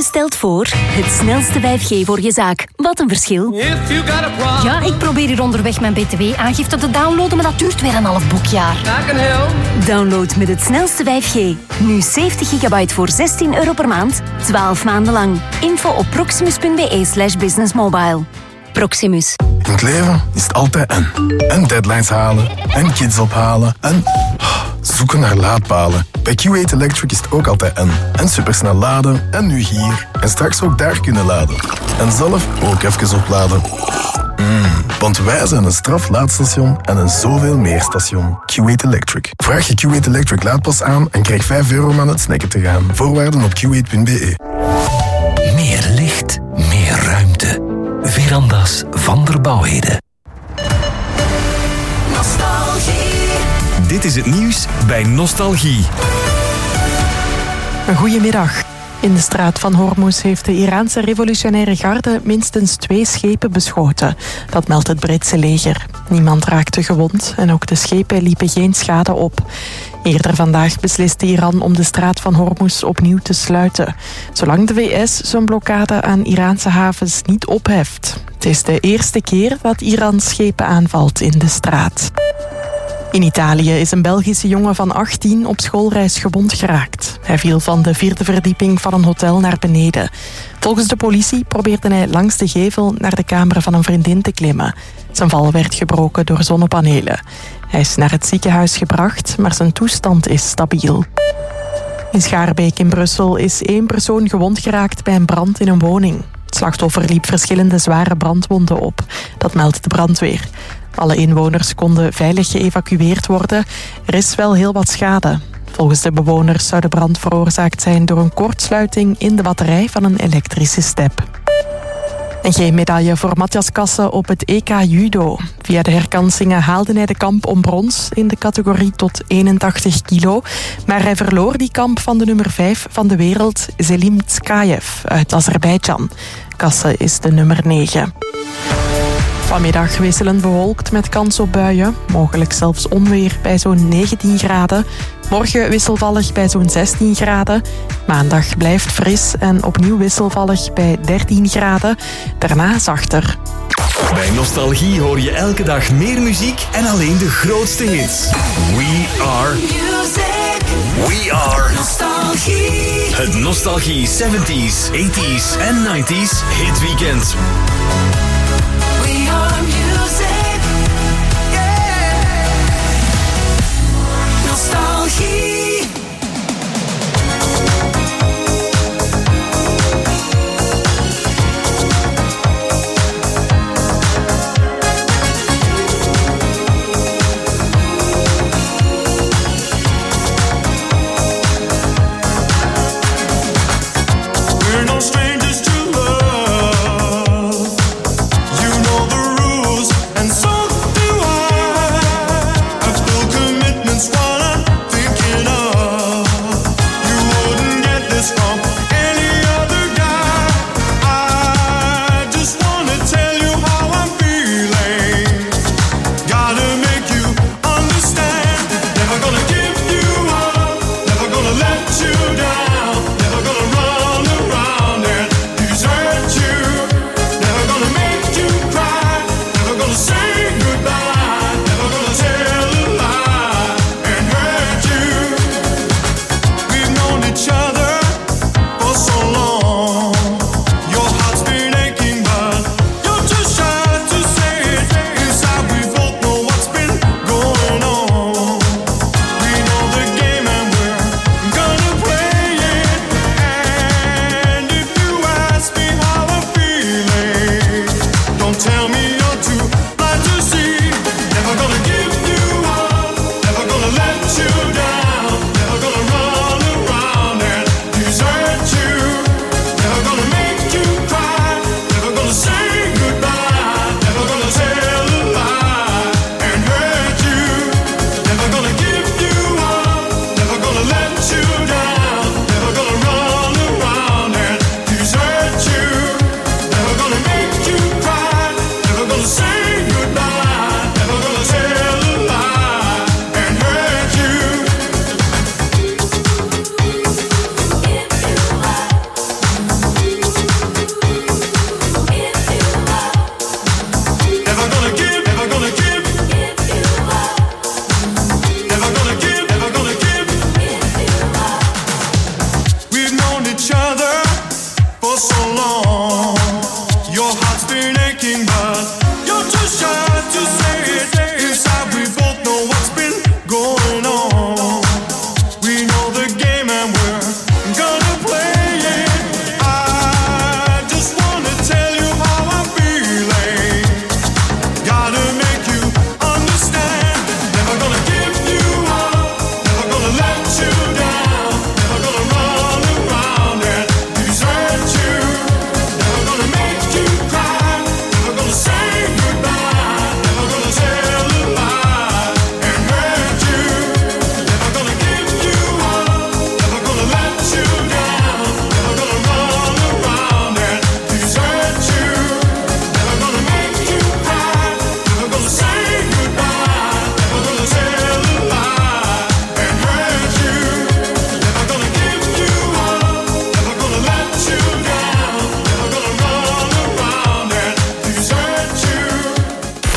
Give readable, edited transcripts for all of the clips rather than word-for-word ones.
stelt voor het snelste 5G voor je zaak. Wat een verschil. Ja, ik probeer hier onderweg mijn btw-aangifte te downloaden, maar dat duurt weer een half boekjaar. Download met het snelste 5G. Nu 70 gigabyte voor €16 per maand, 12 maanden lang. Info op proximus.be/businessmobile. Proximus. In het leven is het altijd en deadlines halen, en kids ophalen, en zoeken naar laadpalen. Bij Q8 Electric is het ook altijd en supersnel laden, en nu hier. En straks ook daar kunnen laden. En zelf ook even opladen. Want wij zijn een straflaadstation en een zoveel meer station. Q8 Electric. Vraag je Q8 Electric laadpas aan en krijg €5 om aan het snacken te gaan. Voorwaarden op q8.be. Meer licht, meer ruimte. Verandas van der Bouwheden. Nostalgie. Dit is het nieuws bij Nostalgie. Een goedemiddag. In de straat van Hormuz heeft de Iraanse revolutionaire garde minstens 2 schepen beschoten. Dat meldt het Britse leger. Niemand raakte gewond en ook de schepen liepen geen schade op. Eerder vandaag besliste Iran om de straat van Hormuz opnieuw te sluiten, zolang de VS zijn blokkade aan Iraanse havens niet opheft. Het is de eerste keer dat Iran schepen aanvalt in de straat. In Italië is een Belgische jongen van 18 op schoolreis gewond geraakt. Hij viel van de 4e verdieping van een hotel naar beneden. Volgens de politie probeerde hij langs de gevel naar de kamer van een vriendin te klimmen. Zijn val werd gebroken door zonnepanelen. Hij is naar het ziekenhuis gebracht, maar zijn toestand is stabiel. In Schaarbeek in Brussel is 1 persoon gewond geraakt bij een brand in een woning. Het slachtoffer liep verschillende zware brandwonden op. Dat meldt de brandweer. Alle inwoners konden veilig geëvacueerd worden. Er is wel heel wat schade. Volgens de bewoners zou de brand veroorzaakt zijn door een kortsluiting in de batterij van een elektrische step. En geen medaille voor Matthias Kasse op het EK Judo. Via de herkansingen haalde hij de kamp om brons in de categorie tot 81 kilo. Maar hij verloor die kamp van de nummer 5 van de wereld, Selim Tskayev uit Azerbeidzjan. Kasse is de nummer 9. Vanmiddag wisselend bewolkt met kans op buien. Mogelijk zelfs onweer bij zo'n 19 graden. Morgen wisselvallig bij zo'n 16 graden. Maandag blijft fris en opnieuw wisselvallig bij 13 graden. Daarna zachter. Bij Nostalgie hoor je elke dag meer muziek en alleen de grootste hits. We are Music. We are Nostalgie. het Nostalgie 70s, 80s en 90s hitweekend. We are music. Yeah. Nostalgie. We're no strangers to love.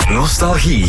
Nostalgie.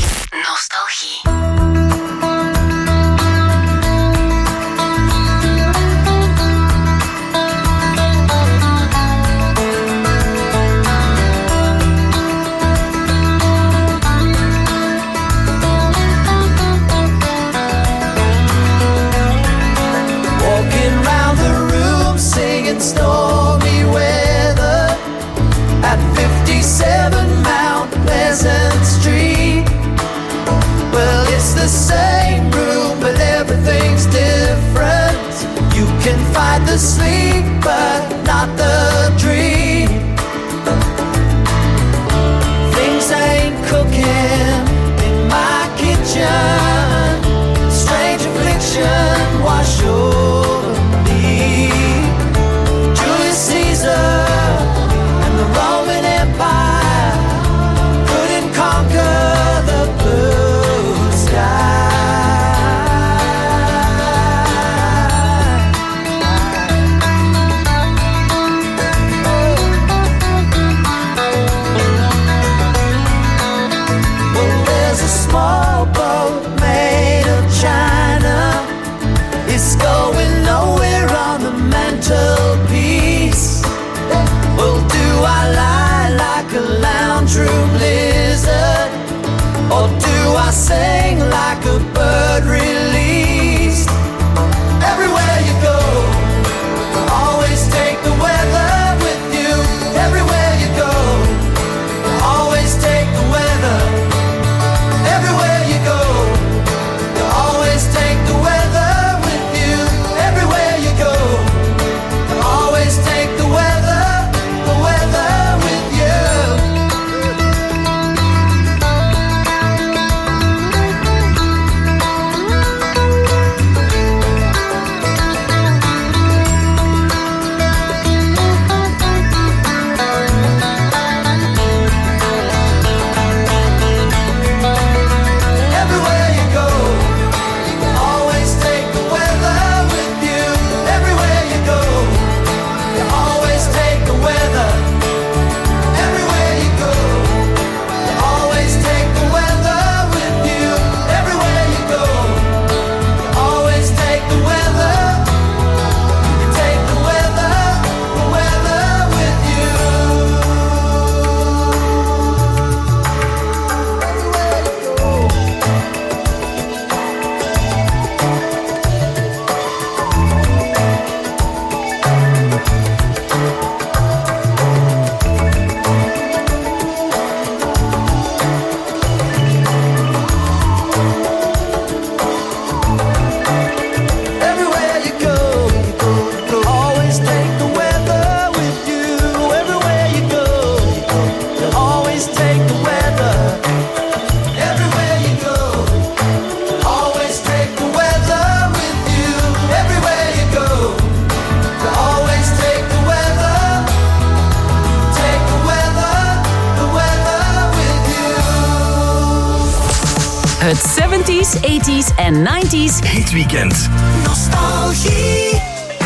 Walking round the room singing stormy weather at 57 Mount Pleasant Street. Well, it's the same room, but everything's different. You can fight the sleep, but not the dream. Things ain't cooking in my kitchen. Strange affliction wash over me. Julius Caesar and the Roman Empire couldn't conquer the blue sky. Well, there's a small boat made of china. It's going nowhere on the mantelpiece. Well, do I lie like a lounge room lizard, or do I sing like a bird released? Everywhere you go, always take the weather with you. Everywhere you go, always take the weather. Everywhere you go, you always take the weather with you. Everywhere you go, you always take the weather with you. Everywhere you go, you always take the weather with you. Everywhere you go, you always take the weather. Everywhere you go, you always take the weather with you. Everywhere you go, you always take the weather. You take the weather with you. Everywhere you go, always take the weather with you. Everywhere you go, you always take the weather. Everywhere you go, always take the weather with you. Everywhere you go, you always take the weather. Take the weather with you. Het 70s, 80s en 90s Hitweekend. Nostalgie.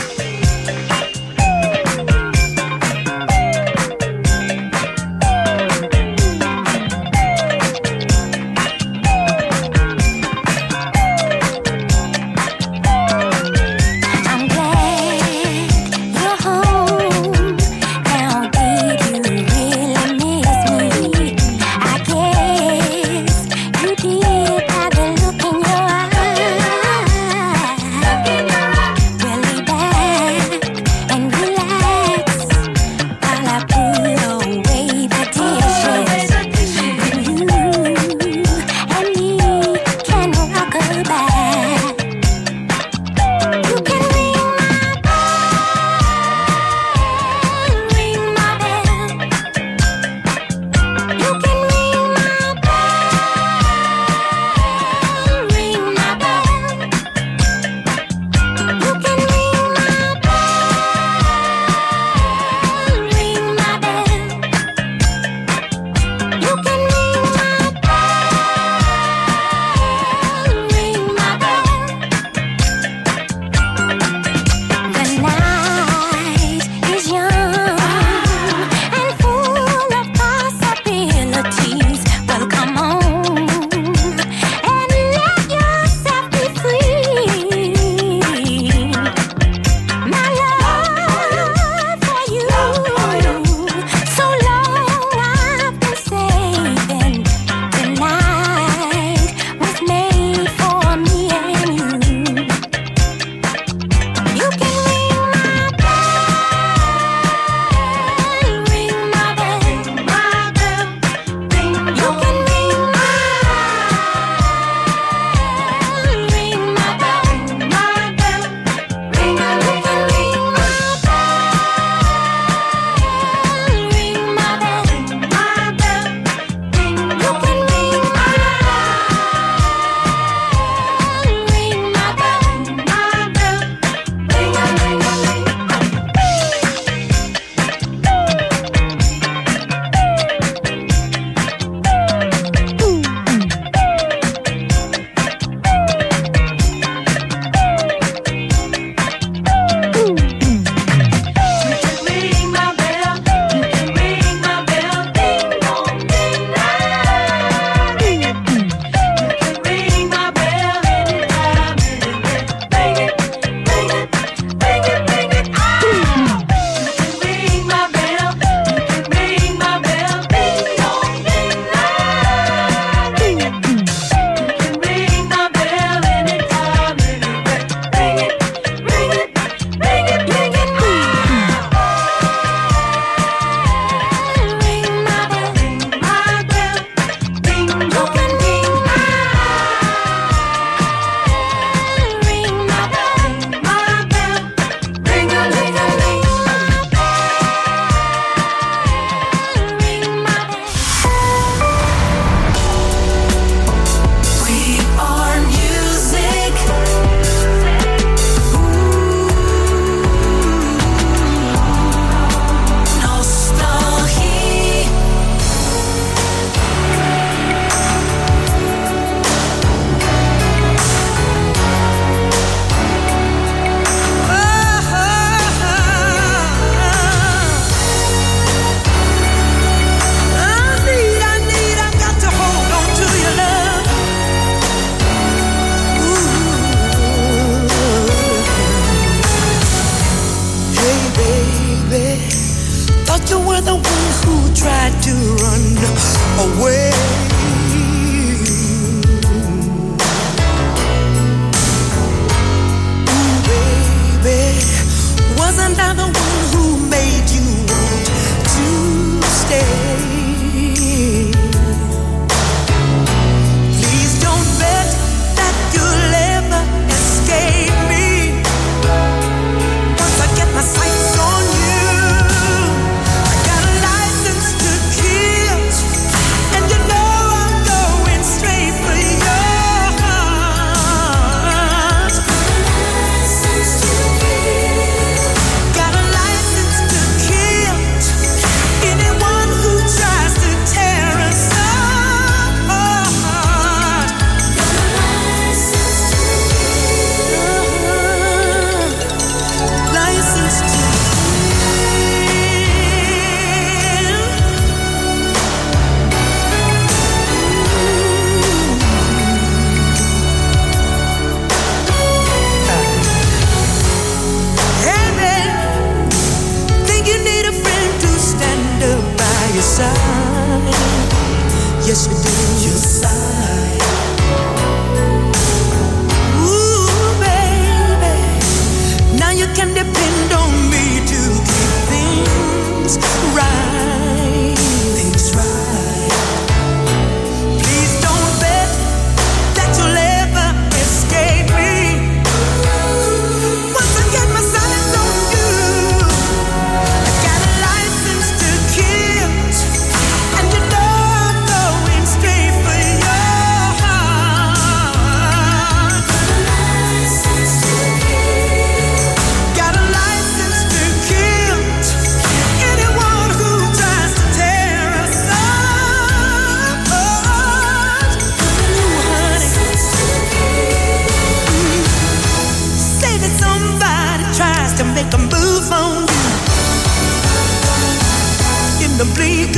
I'm glad you're home. Now, did you really miss me? I guess you did by the look in your eyes. Really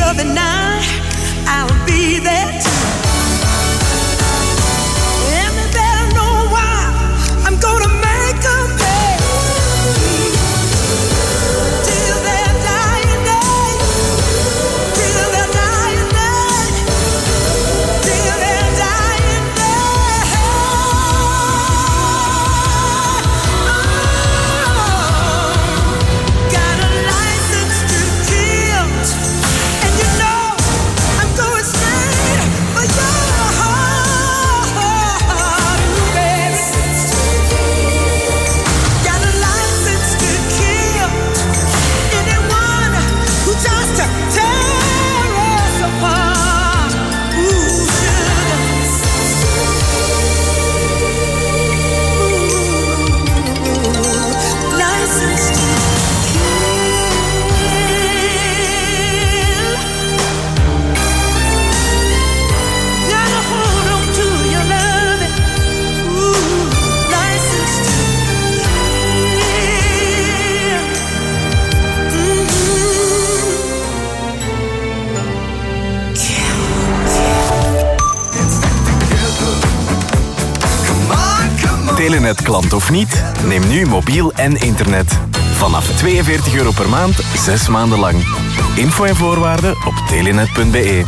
other night, I'll be there too. And they better know why I'm gonna make them pay. Till their dying day, till their dying day, till their dying day. Got a license to kill, and you know I'm going straight for your heart, baby. Got a license to kill anyone who tries to tear us apart. Ooh, sugar. Ooh, license to gotta hold on to your loving. Ooh, license to Telenet-klant of niet? Neem nu mobiel en internet. Vanaf €42 per maand, 6 maanden lang. Info en voorwaarden op telenet.be.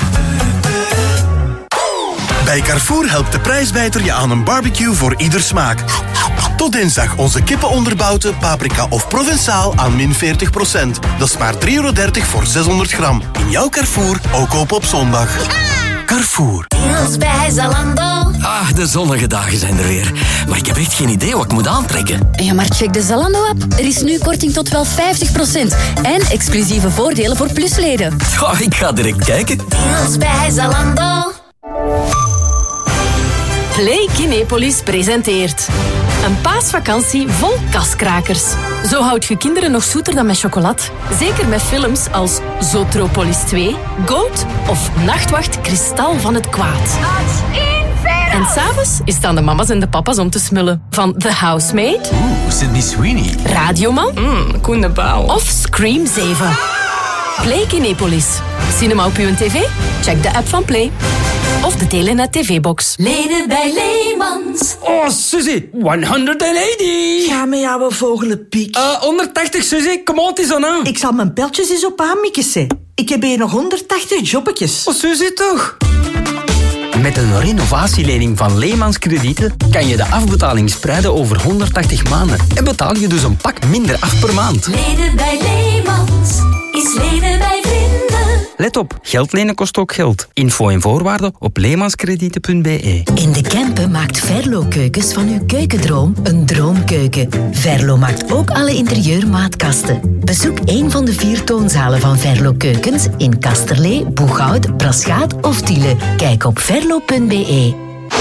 Bij Carrefour helpt de prijsbijter je aan een barbecue voor ieder smaak. Tot dinsdag onze kippenonderbouten, paprika of Provençaal aan min 40%. Dat is maar €3,30 voor 600 gram. In jouw Carrefour, ook open op zondag. Carrefour. Deals bij Zalando. Ah, de zonnige dagen zijn er weer. Maar ik heb echt geen idee wat ik moet aantrekken. Ja, maar check de Zalando-app. Er is nu korting tot wel 50%. En exclusieve voordelen voor plusleden. Ja, ik ga direct kijken. Deals bij Zalando. Play Kinepolis presenteert een paasvakantie vol kaskrakers. Zo houdt je kinderen nog zoeter dan met chocolat. Zeker met films als Zootropolis 2, Goat of Nachtwacht Kristal van het Kwaad. En s'avonds is het aan de mama's en de papa's om te smullen. Van The Housemaid, Sydney Sweeney. Radioman Koen de Pauw. of Scream 7. Play Kinepolis. Cinema op uw tv? Check de app van Play. Of de Telenet TV-box. Leden bij Leemans. Oh, Suzy, 180. Ga met jouw vogelenpiek. 180, Suzy, kom on, het is aan. Ik zal mijn pijltjes eens op aanmikken. Ik heb hier nog 180 jobbetjes. Oh, Suzy, toch? Met een renovatielening van Leemans Kredieten kan je de afbetaling spreiden over 180 maanden. En betaal je dus een pak minder af per maand. Leden bij Leemans is leden bij vrienden. Let op, geld lenen kost ook geld. Info en voorwaarden op leemanskredieten.be. In de Kempen maakt Verlo Keukens van uw keukendroom een droomkeuken. Verlo maakt ook alle interieurmaatkasten. Bezoek een van de 4 toonzalen van Verlo Keukens in Kasterlee, Boeghout, Braschaat of Tiele. Kijk op verlo.be.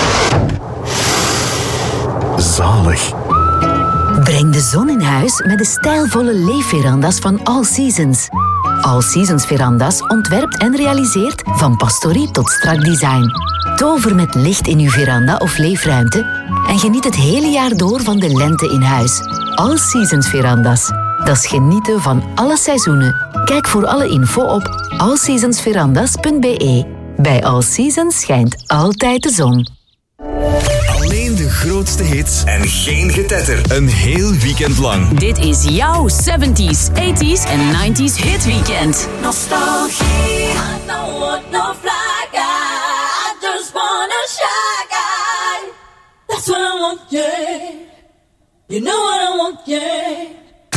Zalig. Breng de zon in huis met de stijlvolle leefveranda's van All Seasons. All Seasons veranda's ontwerpt en realiseert van pastorie tot strak design. Tover met licht in uw veranda of leefruimte en geniet het hele jaar door van de lente in huis. All Seasons veranda's. Dat is genieten van alle seizoenen. Kijk voor alle info op allseasonsverandas.be. Bij All Seasons schijnt altijd de zon. Alleen de grootste hits en geen getetter. Een heel weekend lang. Dit is jouw 70s, 80s en 90s hitweekend. Nostalgie. I don't want no fly guy. I just want a shy guy. That's what I want, yeah. You know what I want, yeah.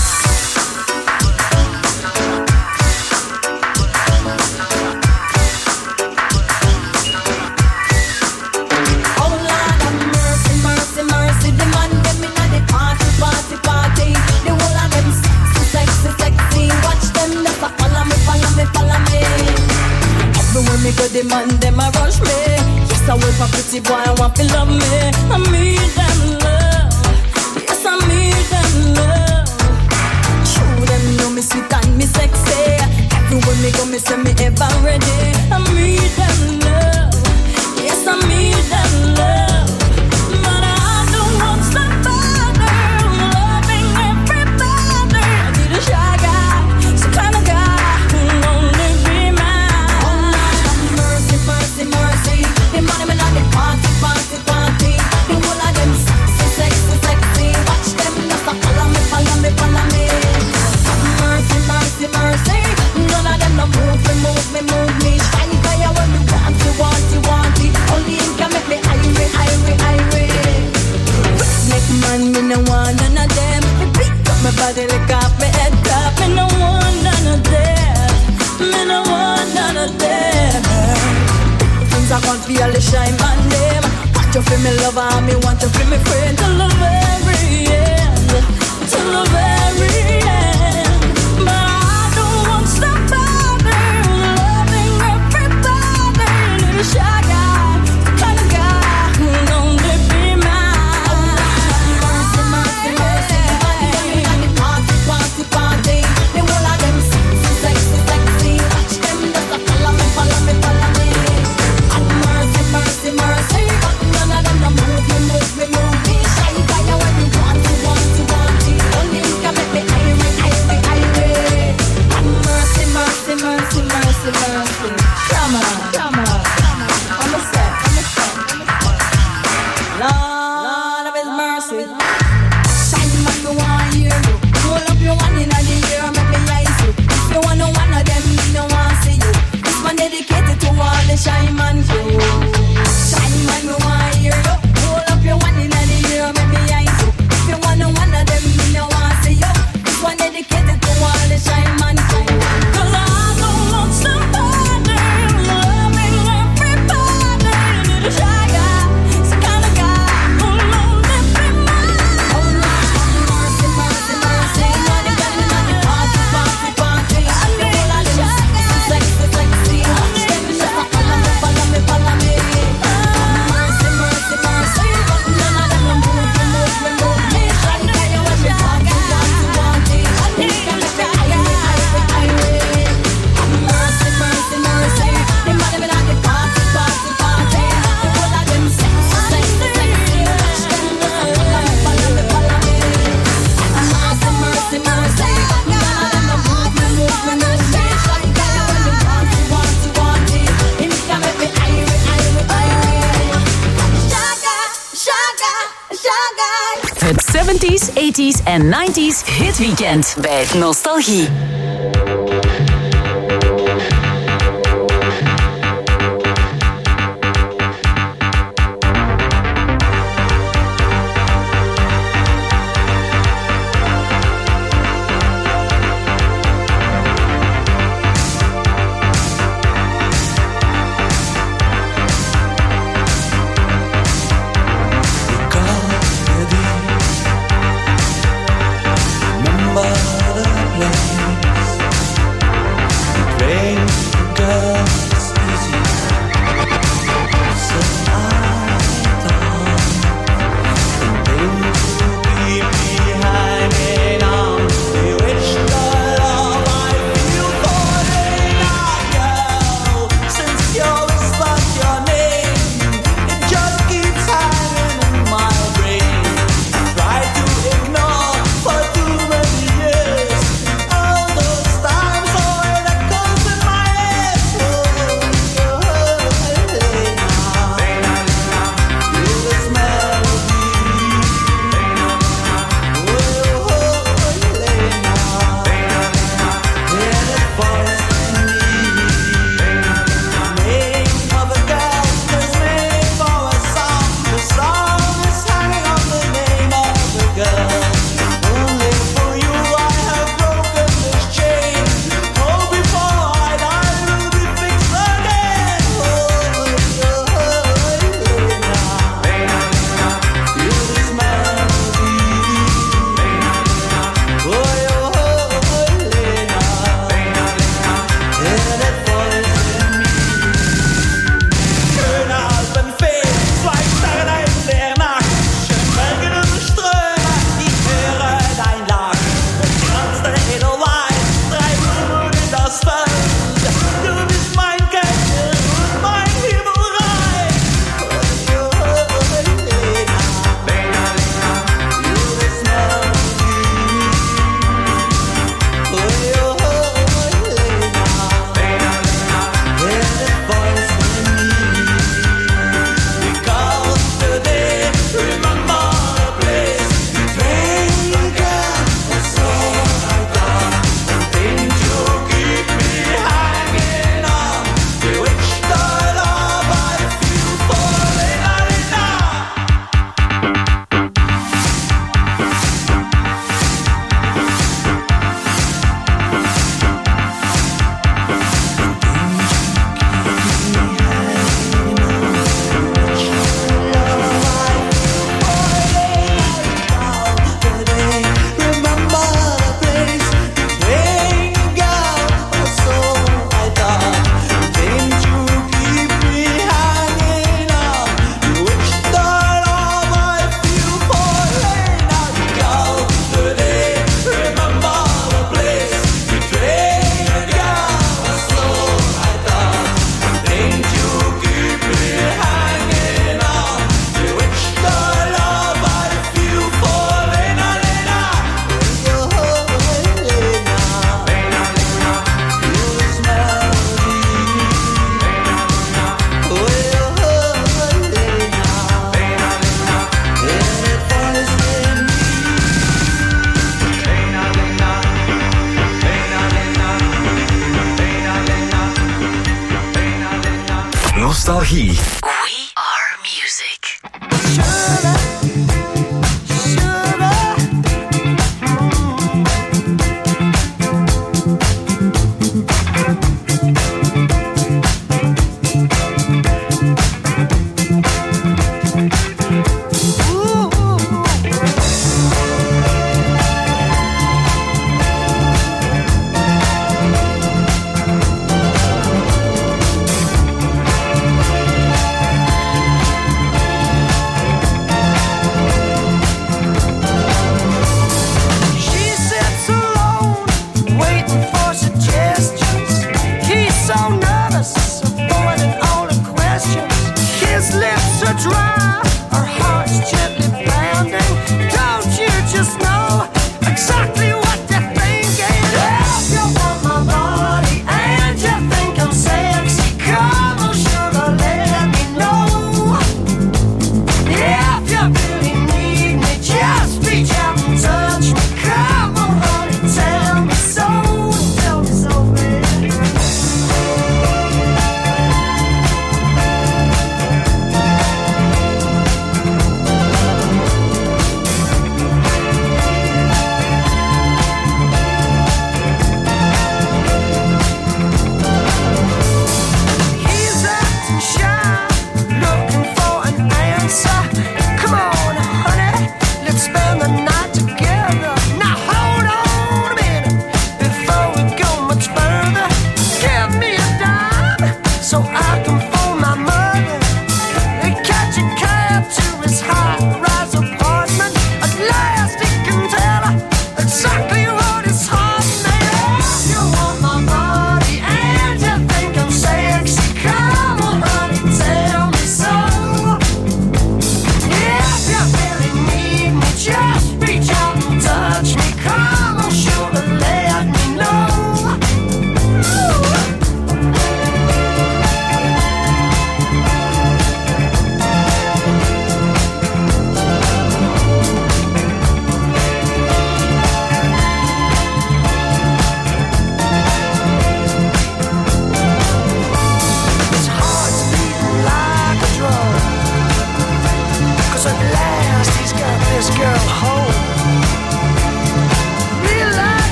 Everywhere me go, the man, them a rush me. Yes, I wait for pretty boy, I want to love me. I need them love. Yes, I need them love. Show them know me sweet and me sexy. Everywhere me go, me say me ever ready. I need them love. Yes, I need them love. But I don't want somebody loving everybody. I need a shy guy, some kind of guy who'll only be my feel all the shine man them. Want you feel me lover, me want you feel me friend till the very end, till the very end. But I don't want somebody loving everybody. Little shy guy, kind of guy who'll only be mine. Mercy, mercy, mercy, money, party, party, party. The whole of them sexy, sexy, sexy. Watch them just a follow me, follow me, follow me. And mercy, mercy, mercy. But none of them don't move me, move me, move me. Shy guy, you when you want to, want to, want to. Only you can make me irate, irate, irate. And mercy, mercy, mercy, mercy, mercy. Come on, come on, come on. I'm a set, I'm a set, I'm a set. Lord of His mercy. Shine man, me want hear you. Roll up your one in the ear, make me eyes you. If you want no one of them, me no want see you. This one dedicated to all the shy man crew. Shine man, me want hear you. Roll up your one in the ear, make me eyes you. If you want no one of them, me no want see you. This one dedicated to all the shy man crew. 'Cause I don't want somebody loving everybody. Little shy guy, it's the kind of guy who'll only be mine. Oh mercy, mercy, mercy. Money, money, money, party, party, party. And the whole of them sexy, sexy, sexy. Watch them just a follow me, follow me, follow me. Mercy, mercy, mercy. But none of them will move me, move me, move me. Shy guy, you want me party, party, party. And you can make me irate, irate. Mercy, mercy, mercy. The money me like the party, party, party. The whole of them sexy, sexy, sexy. Watch them just a follow me, follow me, follow me. Mercy, mercy, mercy. None of them will move me, move me, move me. Shy guy, you want me party, party, party. And you can make me irate, irate, irate. Shaga, shaga, shaga. Het 70s, 80s en 90s hitweekend bij Nostalgie. Remember the place nostalgie. We are music.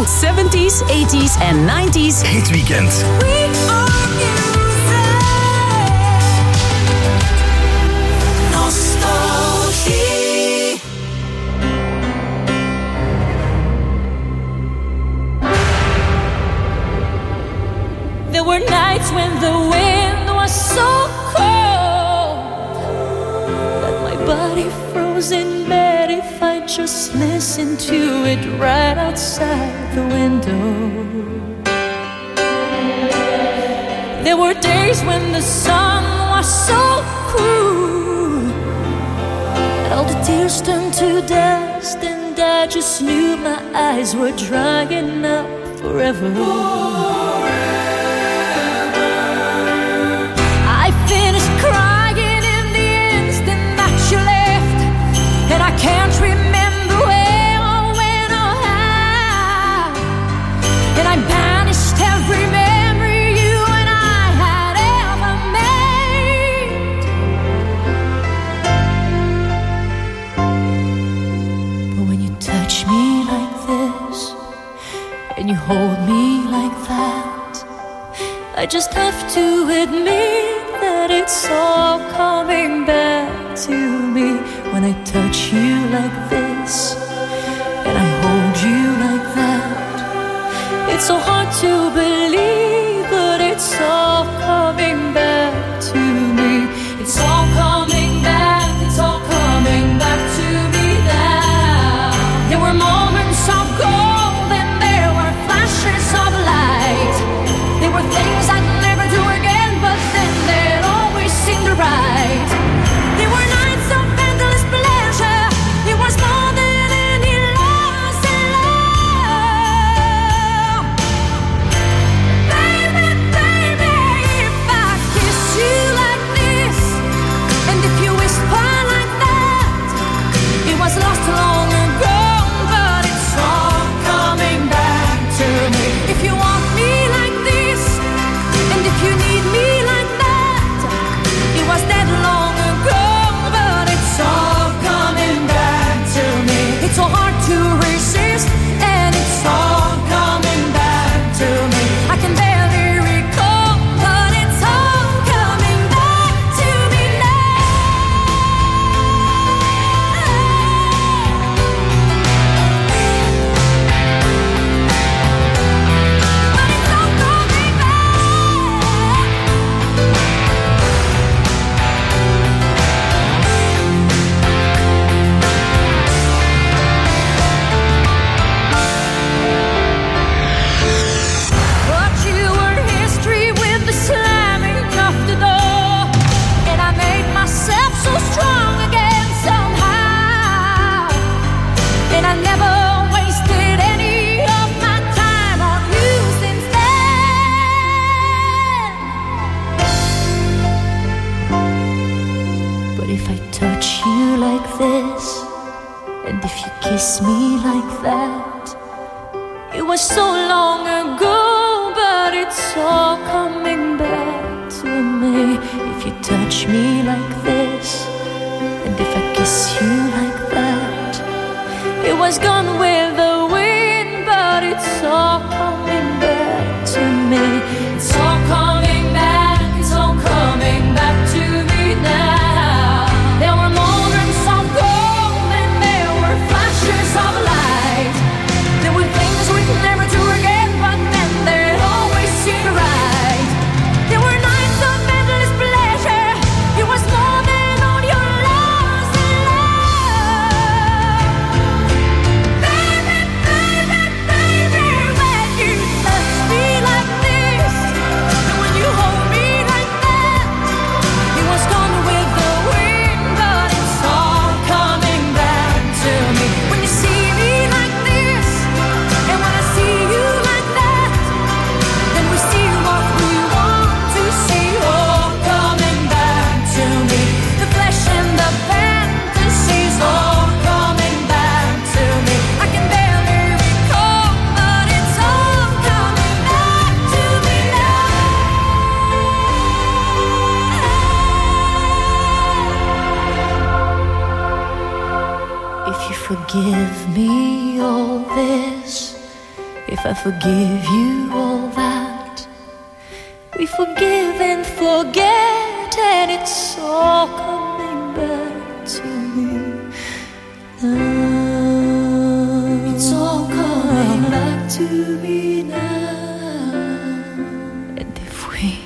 tot 70s, 80s en 90s. Hit Weekend. Nostalgie. There were nights when the wind was so cold that my body froze in bed if I just listened to it right outside the window. There were days when the sun was so cruel that all the tears turned to dust, and I just knew my eyes were drying up forever. I finished crying in the instant that you left, and I can't remember where or when or how, and I banished every memory you and I had ever made. But when you touch me like this and you hold me like that, I just have to admit that it's all coming back to me. When I touch you like this and I hold you like that, it's so hard to believe, but it's all coming back to me. It's all coming back, it's all coming back to me now. There were moments of gold and there were flashes of light. There were things I'd never do again, but then they'd always seem right. There were nights of endless pleasure. It was more than any loss in love. Baby, baby, if I kiss you like this, and if you whisper like that, it was lost long ago, but it's all coming back to me. If you want me like this, and if you need me like that, it was that long ago, but it's all coming back to me. It's so hard to resist, and it's all coming back to me. I can barely recall, but it's all coming back to me now. But it's all coming But you were history with the slamming of the door, and I made myself so strong again somehow, and I never wasted any of my time on you since then. But if I touch you like this, and if you kiss me like that, it was so long ago, but it's all coming back to me. If you touch me like this, and if I kiss you like that, it was gone with the wind, but it's all coming back to me. It's all coming back, it's all coming back to me now. There were moments of gold and there were flashes of light. There were things we'd never do again, but then they'd always seem right. There were nights of endless pleasure. It was more than all your loss in love. Baby, baby, baby, when you touch me like this, and when you hold me like that, it was gone with the wind, but it's all coming back to me. When you see me like this, and when I see you like that, then we see what we want to see, all coming back to me. The flesh and the fantasies, all coming back to me. I can barely recall, but it's all coming back to me now. If you forgive me all this, if I forgive you all that, we forgive and forget, and it's all coming back to me now. It's all coming back to me now. And if we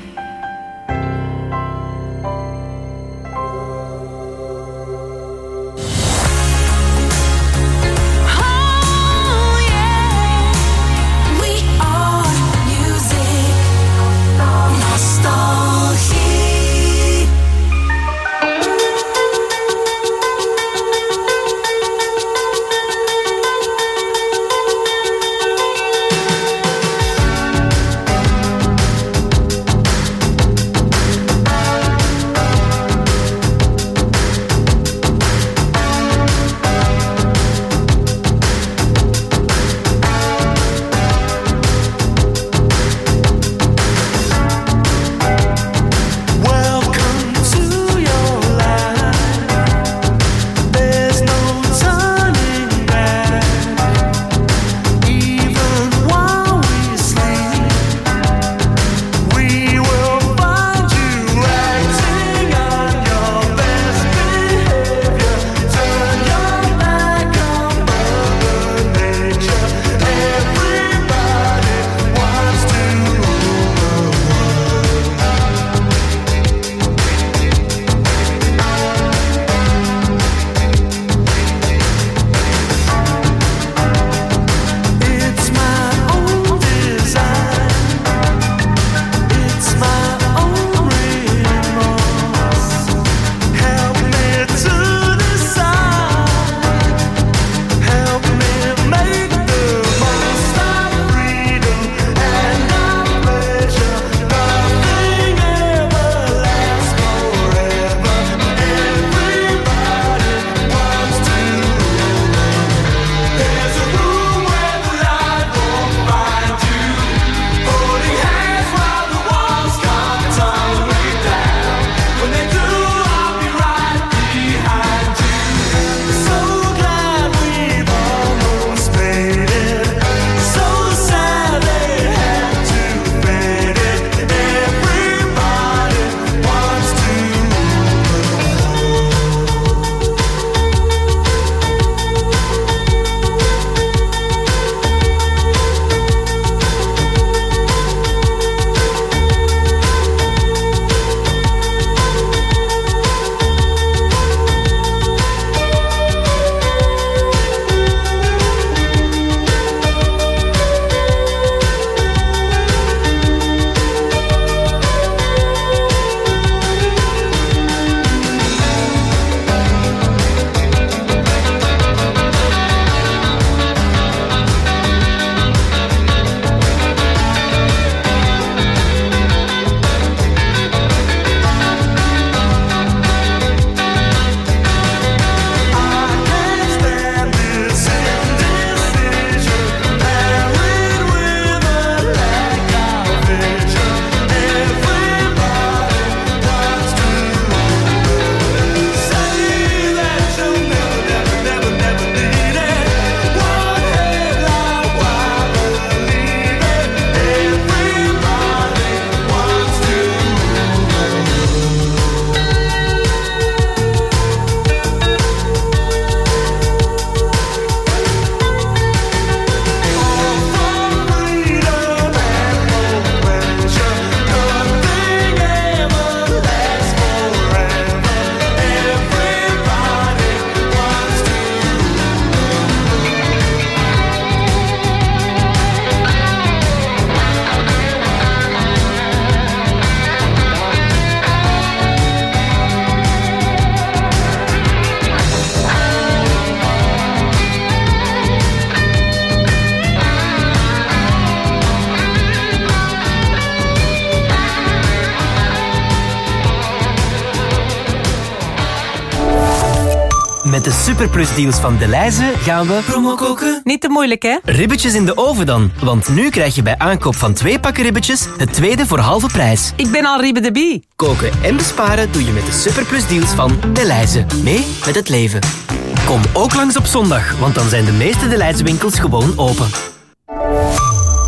Met de superplusdeals van Delhaize gaan we... Promo koken? Niet te moeilijk, hè? Ribbetjes in de oven dan. Want nu krijg je bij aankoop van 2 pakken ribbetjes het tweede voor halve prijs. Ik ben al Ribbe de Bie. Koken en besparen doe je met de superplusdeals van Delhaize. Mee met het leven. Kom ook langs op zondag, want dan zijn de meeste Delhaize winkels gewoon open.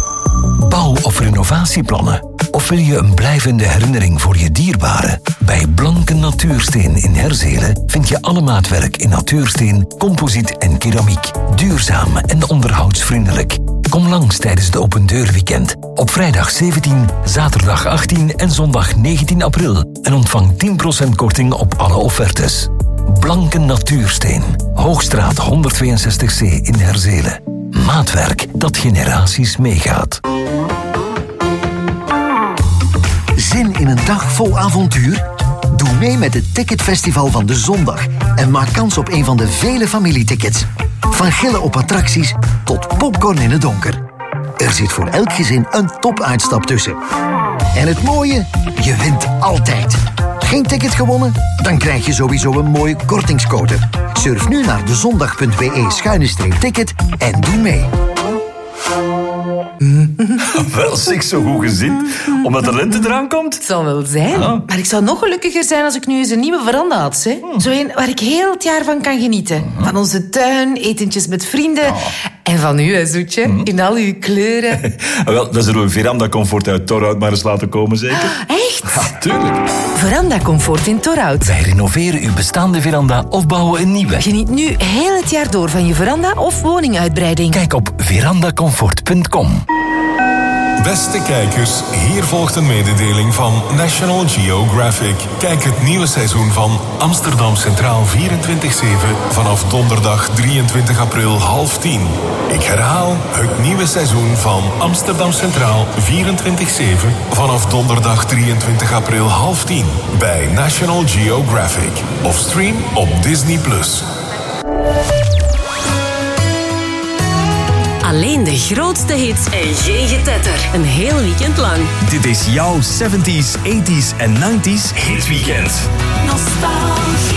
bouw- of renovatieplannen? Of wil je een blijvende herinnering voor je dierbaren? Bij Blanke Natuursteen in Herzelen vind je alle maatwerk in natuursteen, composiet en keramiek. Duurzaam en onderhoudsvriendelijk. Kom langs tijdens de Open Deur Weekend. Op vrijdag 17, zaterdag 18 en zondag 19 april. En ontvang 10% korting op alle offertes. Blanke Natuursteen. Hoogstraat 162C in Herzelen. Maatwerk dat generaties meegaat. Zin in een dag vol avontuur? Doe mee met het Ticketfestival van de zondag en maak kans op een van de vele familietickets. Van gillen op attracties tot popcorn in het donker. Er zit voor elk gezin een topuitstap tussen. En het mooie? Je wint altijd. Geen ticket gewonnen? Dan krijg je sowieso een mooie kortingscode. Surf nu naar dezondag.be/ticket en doe mee. Wel, zeg, zo goed gezind. Omdat de lente eraan komt. Het zal wel zijn. Maar ik zou nog gelukkiger zijn als ik nu eens een nieuwe veranda had. Hè? Zo een waar ik heel het jaar van kan genieten. Van onze tuin, etentjes met vrienden. En van u, hè, Zoetje. In al uw kleuren. Wel, dan zullen we Veranda Comfort uit Torhout maar eens laten komen, zeker? Echt? Ja, tuurlijk. Veranda Comfort in Torhout. Wij renoveren uw bestaande veranda of bouwen een nieuwe. Geniet nu heel het jaar door van je veranda of woninguitbreiding. Kijk op verandacomfort.com. Beste kijkers, hier volgt een mededeling van National Geographic. Kijk het nieuwe seizoen van Amsterdam Centraal 24/7 vanaf donderdag 23 april 9:30. Ik herhaal, het nieuwe seizoen van Amsterdam Centraal 24/7 vanaf donderdag 23 april 9:30 bij National Geographic. Of stream op Disney+. Alleen de grootste hits en geen getetter. Een heel weekend lang. Dit is jouw 70s, 80s en 90s hitweekend. Nostalgie.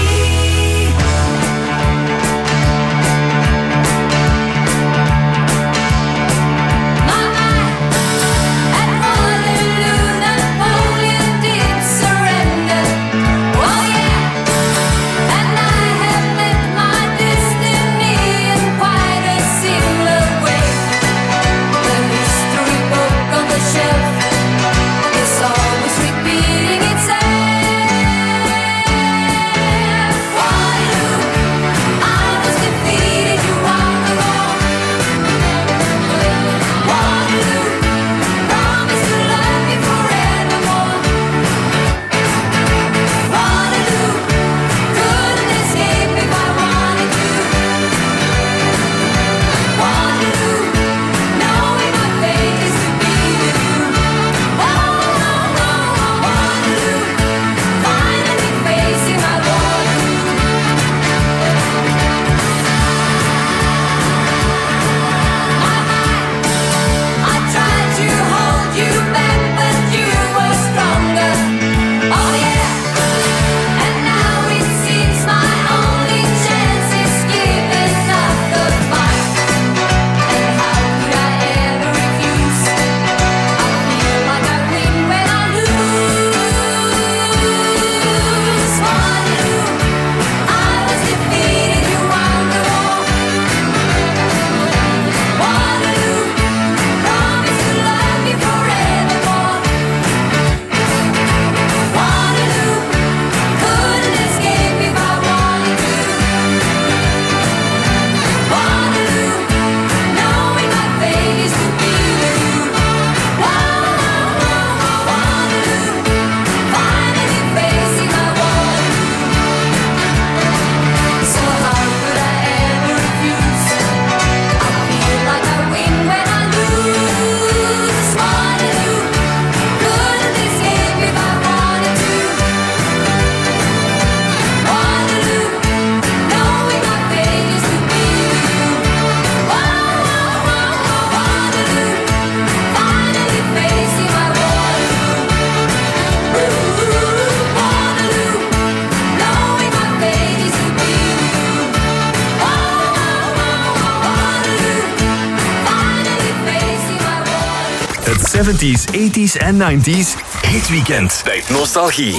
Het 70s, 80s en 90s hitweekend bij Nostalgie.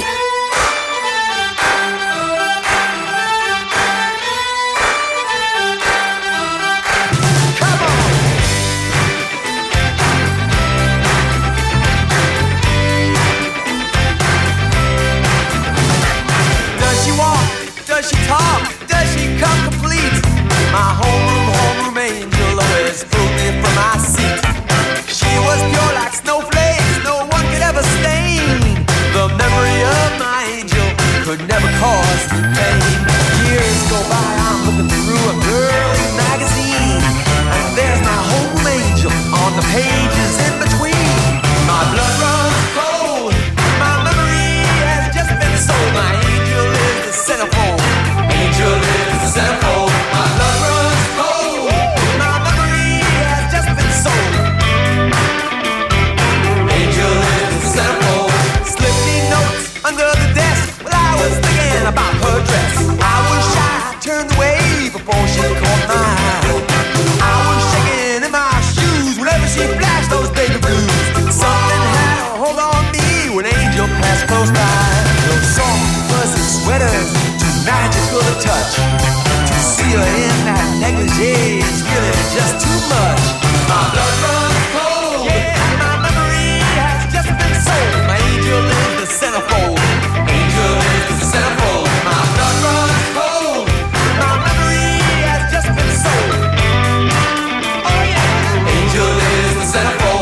that's close by. Those soft, fuzzy sweaters, too magical to touch. To see her in that negligee is really just too much. My blood runs cold, yeah, my memory has just been sold. My angel is the centerfold. Angel is the centerfold. My blood runs cold, my memory has just been sold. Oh yeah, angel is the centerfold.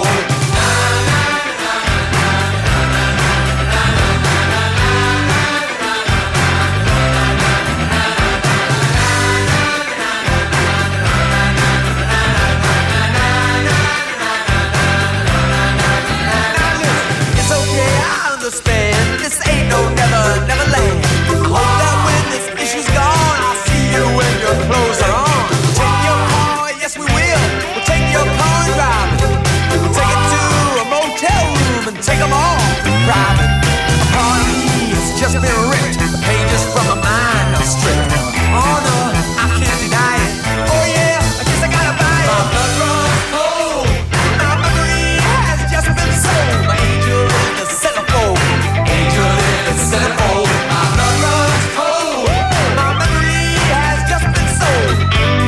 This ain't no never land. I hope that when this issue's gone, I'll see you when your clothes are on. Take your car, yes we will. We'll take your car and drive it. We'll take it to a motel room and take them all private. A part of me has just been ripped. The pages from my mind are stripped. Oh no, I can't deny it. Oh yeah, I guess I gotta buy it. My blood runs cold. My memory has just been sold. My angel is the centerfold. Angel is the centerfold. My blood runs cold. My memory has just been sold.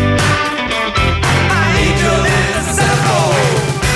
My angel is the centerfold.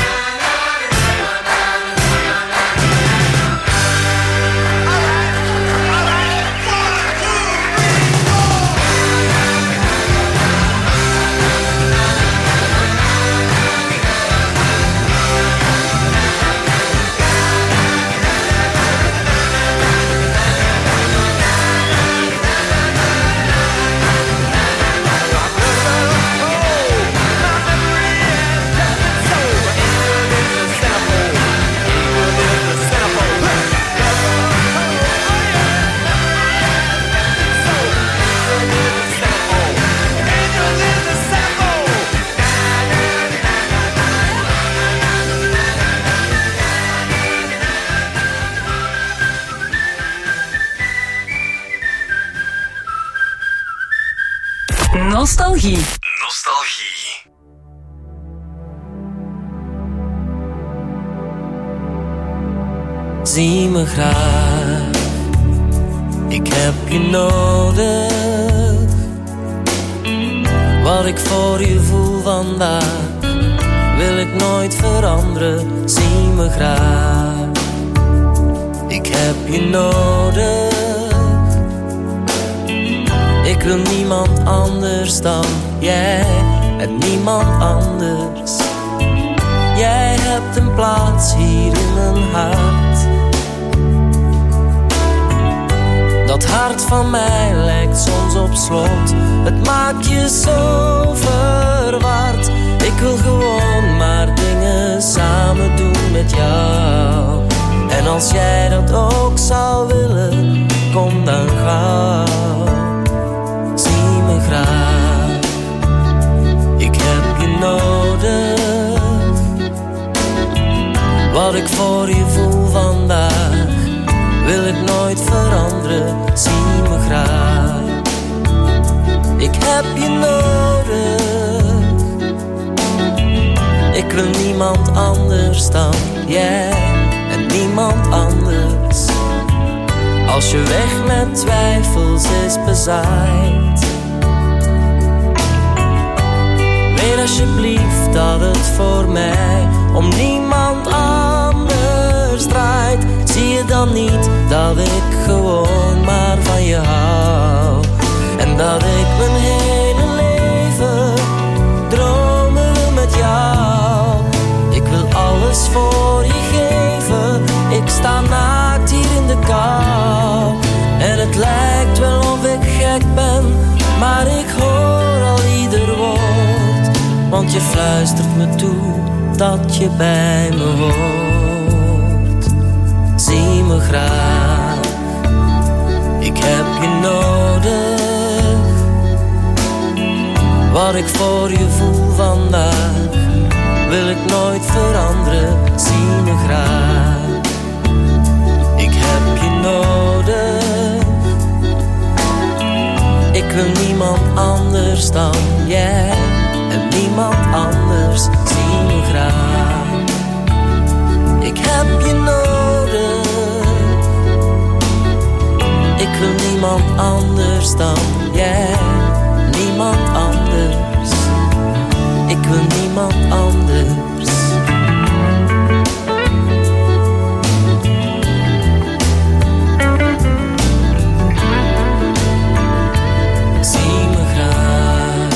Nostalgie. Zie me graag, ik heb je nodig. Wat ik voor je voel vandaag, wil ik nooit veranderen. Zie me graag, ik heb je nodig. Ik wil niemand anders dan jij en niemand anders. Jij hebt een plaats hier in mijn hart. Dat hart van mij lijkt soms op slot. Het maakt je zo verward. Ik wil gewoon maar dingen samen doen met jou. En als jij dat ook zou willen, kom dan gauw. Zie me graag, ik heb je nodig. Wat ik voor je voel vandaag, wil ik nooit veranderen. Zie me graag, ik heb je nodig. Ik wil niemand anders dan jij en niemand anders. Als je weg met twijfels is bezaaid, weet alsjeblieft dat het voor mij om niemand anders draait. Zie je dan niet dat ik gewoon maar van je hou? En dat ik mijn hele leven dromen wil met jou. Ik wil alles voor je geven. Ik sta naakt hier in de kou. En het lijkt wel of ik gek ben, maar ik hoor al ieder woord. Want je fluistert me toe dat je bij me hoort. Zie me graag, ik heb je nodig. Wat ik voor je voel vandaag, wil ik nooit veranderen. Zie me graag, ik heb je nodig. Ik wil niemand anders dan jij en niemand anders. Zie me graag, ik heb je nodig. niemand anders dan jij. Niemand anders. Ik wil niemand anders. Zie me graag.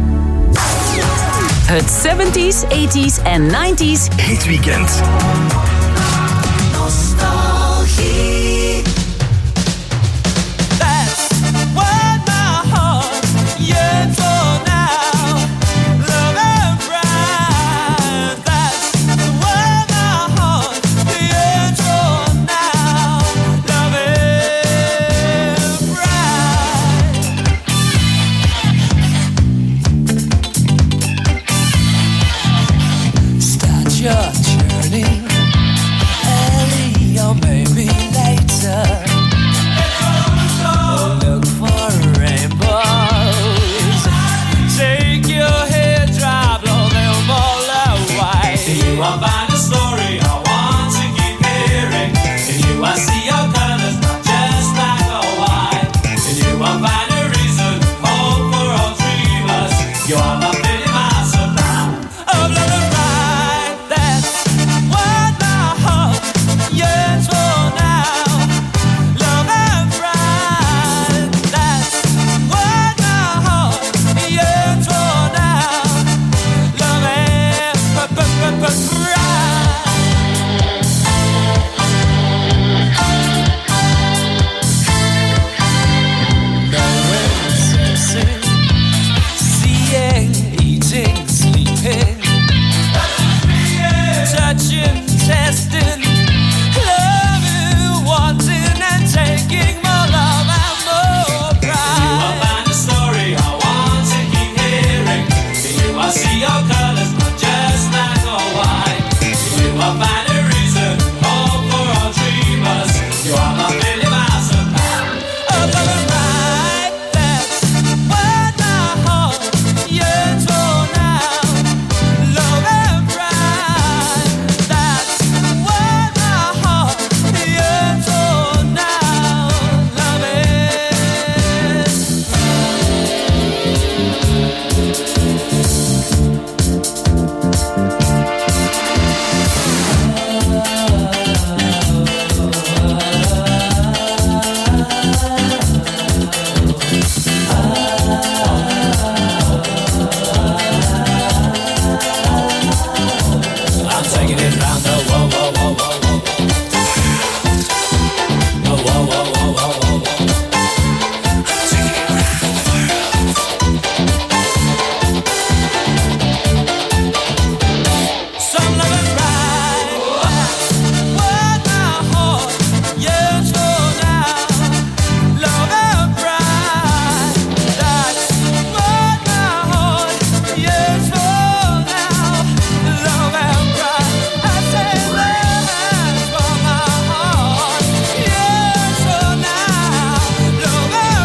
Het 70s, 80s en 90s Hitweekend.